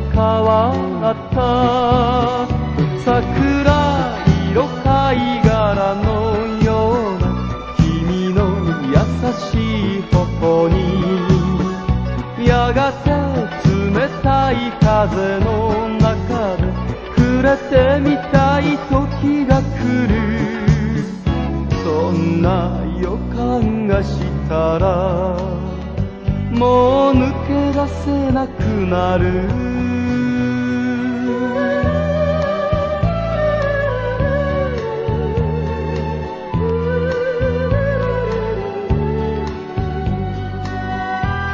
変わった桜色貝殻のような君の優しい頬にやがて冷たい風の中で触れてみたい時が来るそんな予感がしたらもう抜け出せなくなる